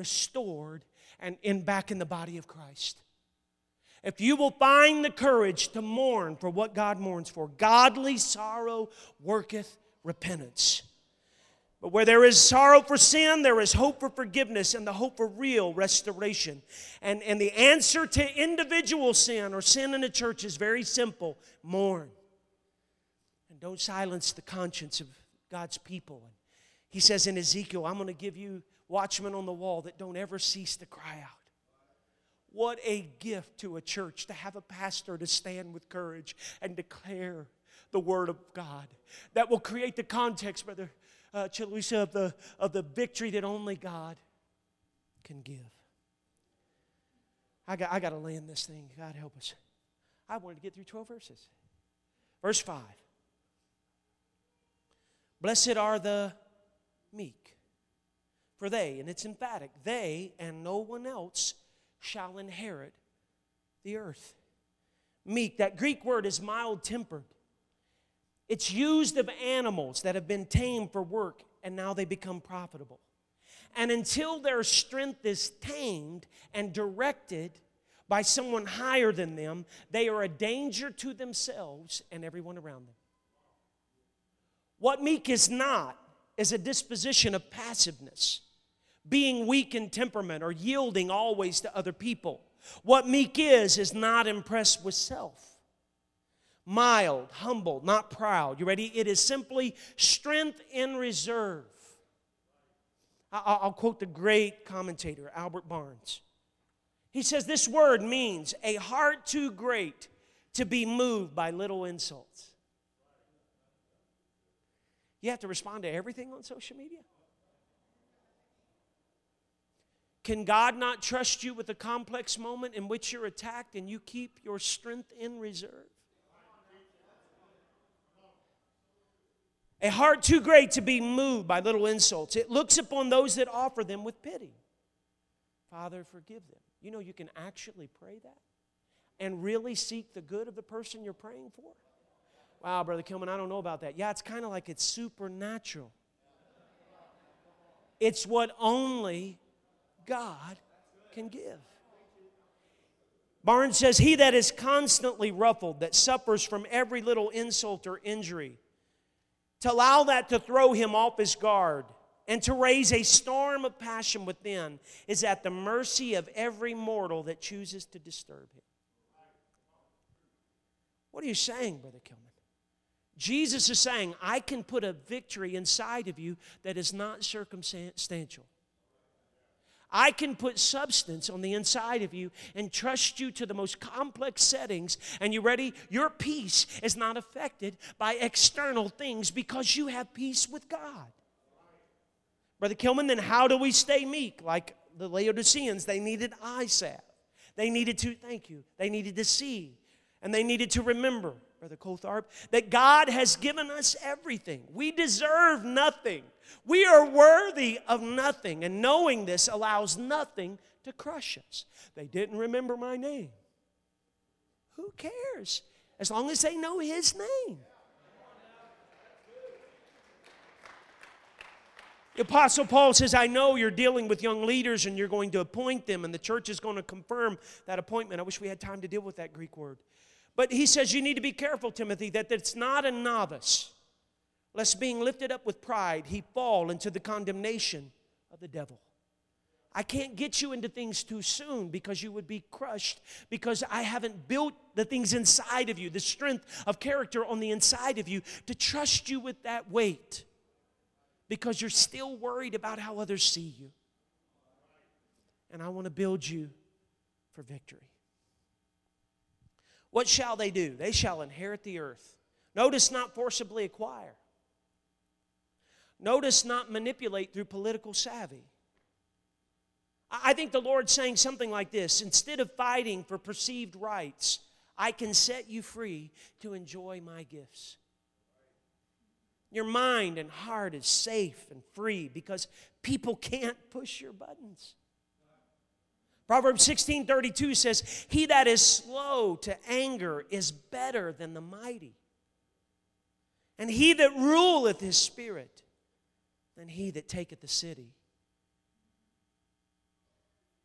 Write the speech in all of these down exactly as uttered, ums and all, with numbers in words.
restored and in, back in the body of Christ. If you will find the courage to mourn for what God mourns for, godly sorrow worketh repentance. But where there is sorrow for sin, there is hope for forgiveness and the hope for real restoration. And, and the answer to individual sin or sin in the church is very simple. Mourn. And don't silence the conscience of God's people. And he says in Ezekiel, I'm going to give you watchmen on the wall that don't ever cease to cry out. What a gift to a church to have a pastor to stand with courage and declare the Word of God. That will create the context, Brother uh, Chalusa, of the, of the victory that only God can give. I got, I got to land this thing. God help us. I wanted to get through twelve verses. Verse five. Blessed are the meek, for they, and it's emphatic, they and no one else shall inherit the earth. Meek, that Greek word is mild-tempered. It's used of animals that have been tamed for work and now they become profitable. And until their strength is tamed and directed by someone higher than them, they are a danger to themselves and everyone around them. What meek is not is a disposition of passiveness, being weak in temperament or yielding always to other people. What meek is, is not impressed with self. Mild, humble, not proud. You ready? It is simply strength in reserve. I'll quote the great commentator, Albert Barnes. He says this word means a heart too great to be moved by little insults. You have to respond to everything on social media? Can God not trust you with a complex moment in which you're attacked and you keep your strength in reserve? A heart too great to be moved by little insults. It looks upon those that offer them with pity. Father, forgive them. You know, you can actually pray that and really seek the good of the person you're praying for. Wow, Brother Kilman, I don't know about that. Yeah, it's kind of like it's supernatural. It's what only God can give. Barnes says, he that is constantly ruffled, that suffers from every little insult or injury, to allow that to throw him off his guard and to raise a storm of passion within, is at the mercy of every mortal that chooses to disturb him. What are you saying, Brother Kilman? Jesus is saying, I can put a victory inside of you that is not circumstantial. I can put substance on the inside of you and trust you to the most complex settings. And you ready? Your peace is not affected by external things because you have peace with God. Brother Kilman, then how do we stay meek? Like the Laodiceans, they needed eye salve. They needed to, thank you, they needed to see. And they needed to remember, Brother Coltharp, that God has given us everything. We deserve nothing. We are worthy of nothing. And knowing this allows nothing to crush us. They didn't remember my name. Who cares? As long as they know His name. The Apostle Paul says, I know you're dealing with young leaders and you're going to appoint them and the church is going to confirm that appointment. I wish we had time to deal with that Greek word. But he says you need to be careful, Timothy, that it's not a novice, lest being lifted up with pride, he fall into the condemnation of the devil. I can't get you into things too soon because you would be crushed because I haven't built the things inside of you, the strength of character on the inside of you to trust you with that weight because you're still worried about how others see you. And I want to build you for victory. What shall they do? They shall inherit the earth. Notice not forcibly acquire. Notice not manipulate through political savvy. I think the Lord's saying something like this. Instead of fighting for perceived rights, I can set you free to enjoy my gifts. Your mind and heart is safe and free because people can't push your buttons. Proverbs sixteen thirty-two says, he that is slow to anger is better than the mighty. And he that ruleth his spirit than he that taketh the city.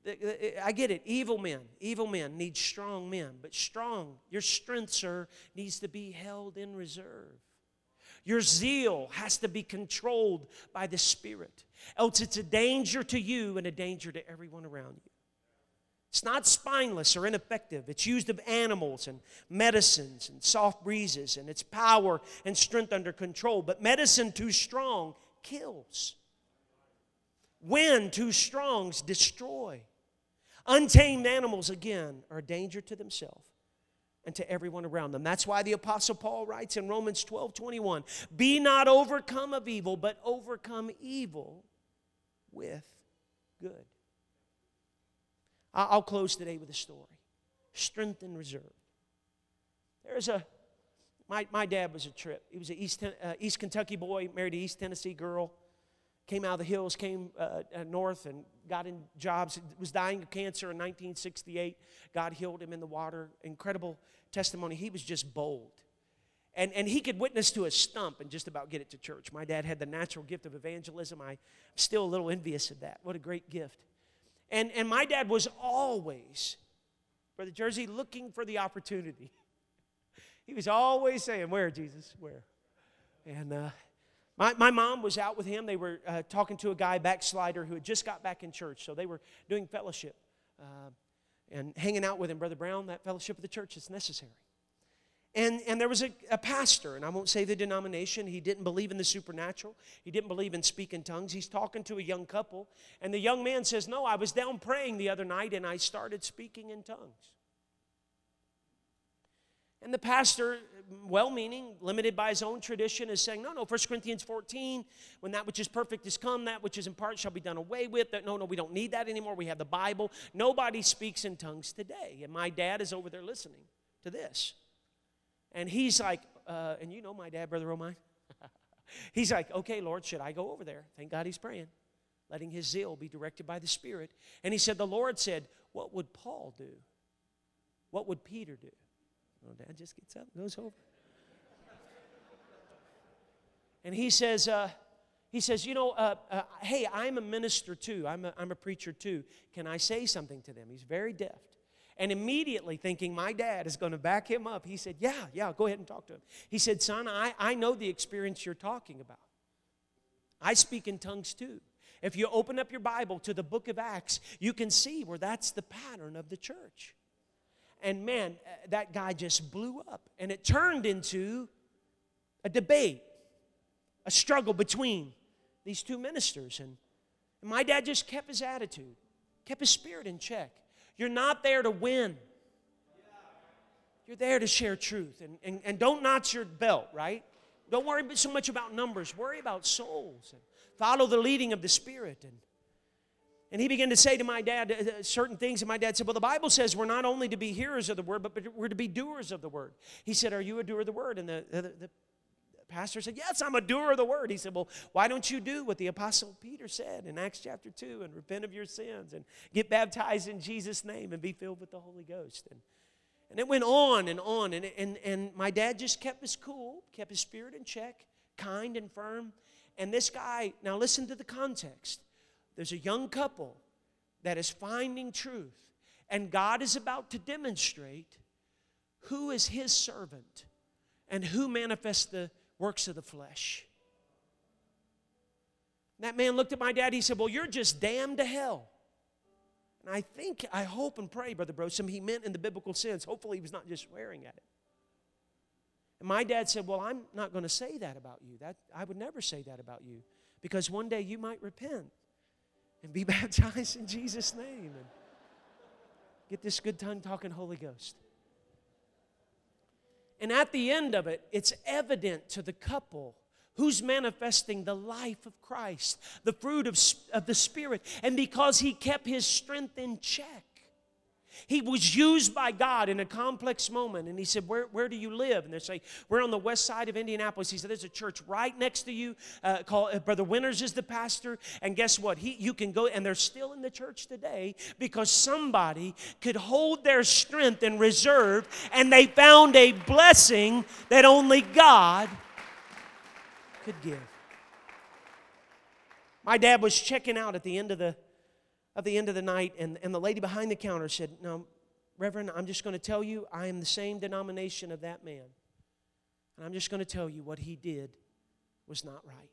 I get it. Evil men, evil men need strong men. But strong, your strength, sir, needs to be held in reserve. Your zeal has to be controlled by the Spirit. Else it's a danger to you and a danger to everyone around you. It's not spineless or ineffective. It's used of animals and medicines and soft breezes, and its power and strength under control. But medicine too strong kills. Wind too strong destroy. Untamed animals, again, are a danger to themselves and to everyone around them. That's why the Apostle Paul writes in Romans twelve twenty-one, be not overcome of evil, but overcome evil with good. I'll close today with a story. Strength in reserve. There's a, my, my dad was a trip. He was an East, uh, East Kentucky boy, married an East Tennessee girl. Came out of the hills, came uh, uh, north and got in jobs. Was dying of cancer in nineteen sixty-eight. God healed him in the water. Incredible testimony. He was just bold. And, and he could witness to a stump and just about get it to church. My dad had the natural gift of evangelism. I'm still a little envious of that. What a great gift. And, and my dad was always, Brother Jersey, looking for the opportunity. He was always saying, where, Jesus, where? And uh, my, my mom was out with him. They were uh, talking to a guy, backslider, who had just got back in church. So they were doing fellowship uh, and hanging out with him. Brother Brown, that fellowship of the church is necessary. And, and there was a, a pastor, and I won't say the denomination. He didn't believe in the supernatural. He didn't believe in speaking tongues. He's talking to a young couple, and the young man says, no, I was down praying the other night, and I started speaking in tongues. And the pastor, well-meaning, limited by his own tradition, is saying, no, no, First Corinthians fourteen, when that which is perfect is come, that which is in part shall be done away with. No, no, we don't need that anymore. We have the Bible. Nobody speaks in tongues today. And my dad is over there listening to this. And he's like, uh, and you know my dad, Brother Romine. He's like, okay, Lord, should I go over there? Thank God he's praying, letting his zeal be directed by the Spirit. And he said, the Lord said, what would Paul do? What would Peter do? Oh, Dad just gets up and goes over. And he says, uh, he says, you know, uh, uh, hey, I'm a minister too. I'm a, I'm a preacher too. Can I say something to them? He's very deft. And immediately thinking my dad is going to back him up, he said, yeah, yeah, go ahead and talk to him. He said, son, I, I know the experience you're talking about. I speak in tongues too. If you open up your Bible to the book of Acts, you can see where that's the pattern of the church. And man, that guy just blew up. And it turned into a debate, a struggle between these two ministers. And, and my dad just kept his attitude, kept his spirit in check. You're not there to win. You're there to share truth. And, and, and don't notch your belt, right? Don't worry so much about numbers. Worry about souls. And follow the leading of the Spirit. And, and he began to say to my dad uh, certain things. And my dad said, well, the Bible says we're not only to be hearers of the word, but we're to be doers of the word. He said, are you a doer of the word? And the, the, the pastor said, yes, I'm a doer of the word. He said, well, why don't you do what the Apostle Peter said in Acts chapter two and repent of your sins and get baptized in Jesus' name and be filled with the Holy Ghost? And, and it went on and on. And, and, and my dad just kept his cool, kept his spirit in check, kind and firm. And this guy, now listen to the context. There's a young couple that is finding truth. And God is about to demonstrate who is his servant and who manifests the works of the flesh. That man looked at my dad. He said, well, you're just damned to hell. And I think, I hope and pray, Brother Brosom, he meant in the biblical sense. Hopefully he was not just swearing at it. And my dad said, well, I'm not going to say that about you. That I would never say that about you. Because one day you might repent and be baptized in Jesus' name. And get this good tongue-talking Holy Ghost. And at the end of it, it's evident to the couple who's manifesting the life of Christ, the fruit of, of the Spirit. And because he kept his strength in check, he was used by God in a complex moment. And he said, where, where do you live? And they say, we're on the west side of Indianapolis. He said, there's a church right next to you. Uh, called, uh, Brother Winters is the pastor. And guess what? He, you can go, and they're still in the church today because somebody could hold their strength in reserve, and they found a blessing that only God could give. My dad was checking out at the end of the of the end of the night, and, and the lady behind the counter said, "No, Reverend, I'm just going to tell you, I am the same denomination of that man. And I'm just going to tell you what he did was not right."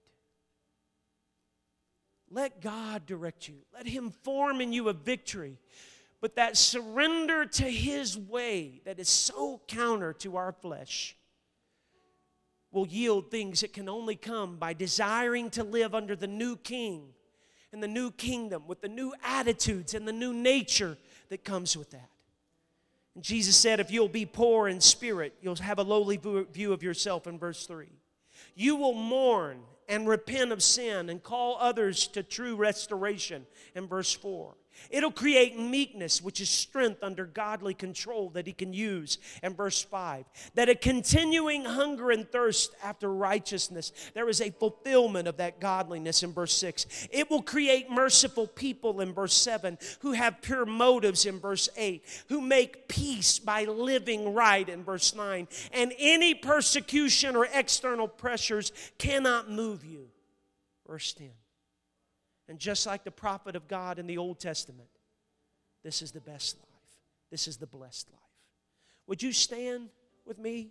Let God direct you. Let Him form in you a victory. But that surrender to His way that is so counter to our flesh will yield things that can only come by desiring to live under the new King and the new kingdom with the new attitudes and the new nature that comes with that. And Jesus said, if you'll be poor in spirit, you'll have a lowly view of yourself in verse three. You will mourn and repent of sin and call others to true restoration in verse four. It'll create meekness, which is strength under godly control that He can use in verse five. That a continuing hunger and thirst after righteousness, there is a fulfillment of that godliness in verse six. It will create merciful people in verse seven, who have pure motives in verse eight, who make peace by living right in verse nine. And any persecution or external pressures cannot move you, verse ten. And just like the prophet of God in the Old Testament, this is the best life. This is the blessed life. Would you stand with me?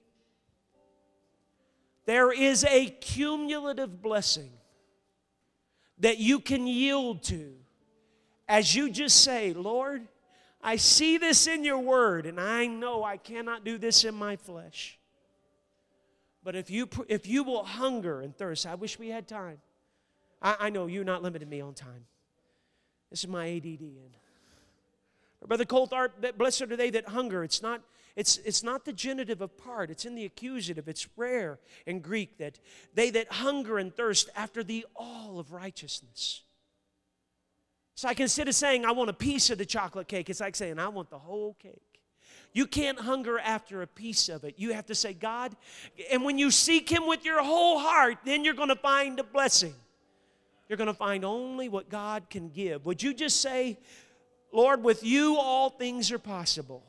There is a cumulative blessing that you can yield to as you just say, Lord, I see this in your word, and I know I cannot do this in my flesh. But if you, if you will hunger and thirst, I wish we had time. I, I know you're not limiting me on time. This is my A D D. And Brother Colthart, blessed are they that hunger. It's not, it's, it's not the genitive of part. It's in the accusative. It's rare in Greek that they that hunger and thirst after the all of righteousness. It's like instead of saying, I want a piece of the chocolate cake, it's like saying, I want the whole cake. You can't hunger after a piece of it. You have to say, God, and when you seek Him with your whole heart, then you're going to find a blessing. You're going to find only what God can give. Would you just say, Lord, with you all things are possible.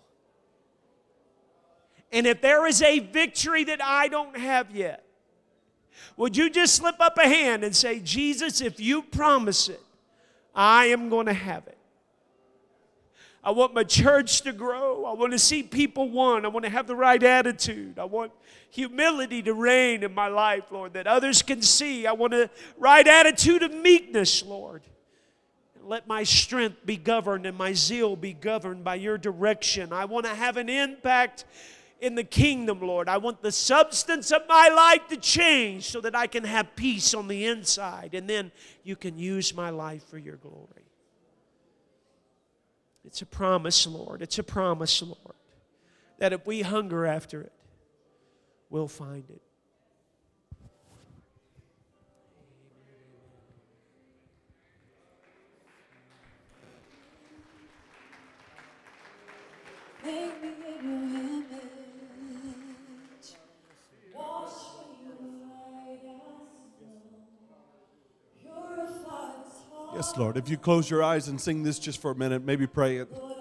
And if there is a victory that I don't have yet, would you just slip up a hand and say, Jesus, if you promise it, I am going to have it. I want my church to grow. I want to see people won. I want to have the right attitude. I want humility to reign in my life, Lord, that others can see. I want a right attitude of meekness, Lord. And let my strength be governed and my zeal be governed by your direction. I want to have an impact in the kingdom, Lord. I want the substance of my life to change so that I can have peace on the inside. And then you can use my life for your glory. It's a promise, Lord. It's a promise, Lord, that if we hunger after it, we'll find it. Make me in your image. Wash me white as snow. Purify this heart. Yes, Lord. If you close your eyes and sing this just for a minute, maybe pray it.